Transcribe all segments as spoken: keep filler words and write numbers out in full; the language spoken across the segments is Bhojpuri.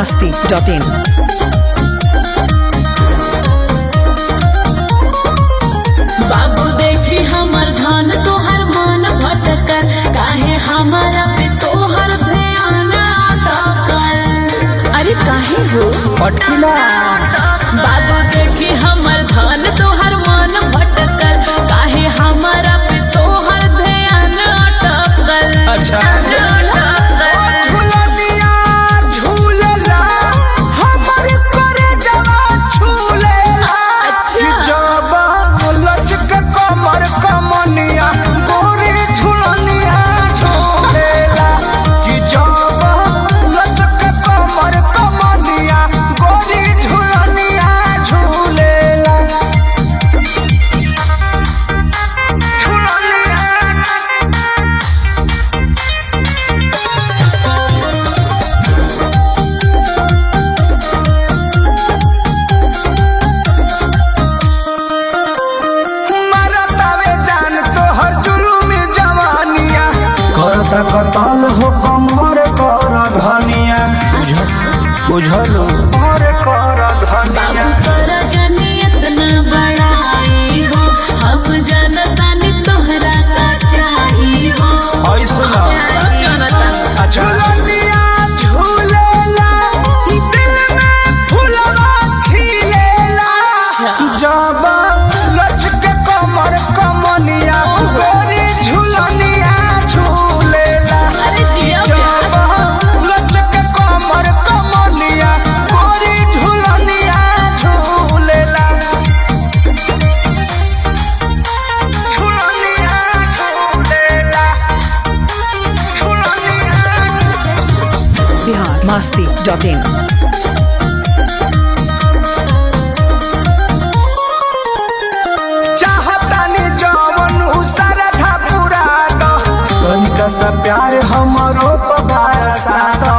masti dot in. बाबू देखी हमर धन तोहर मन भटकल, काहे हमारा पे तोहर ध्यान अटकल। अरे काहे हो अटकिला बाबू देखी हमर धन तोहर मन भटकल, काहे हमारा पे तोहर ध्यान अटकल। अच्छा कतल हो कमर कर धनिया बुझलो बाबू तोरा जनी इतना बड़ाई हो, हम जनता ने तोहरा का चाही हो। ऐसा अच्छा जब लचके कमर कमनिया गोरी झुलनिया झूलेला। अरे जिया लचके कमर कमनिया गोरी झुलनिया झूलेला। झुलनिया झूलेला झुलनिया Bihar masti dot in. सा प्यार हमरो पबारसाता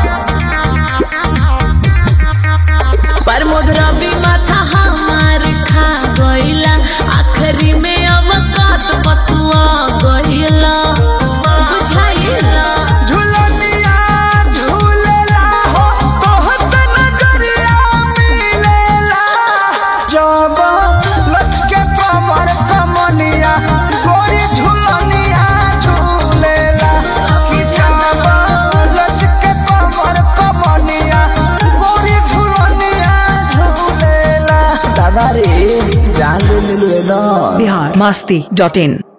पर रवि माथा हमार खा गइला, आखिरी में अवकात बतुआ गइला। बुझाइला झुलनिया झूलेला हो तोहत नजरिया मिलेला। जब लचके कमर कमनिया गोरी झुलनिया झूलेला। कि जब लचके कमर कमनिया गोरी झुलनिया झूलेला। दादा रे जान ले ले ना Bihar masti dot in.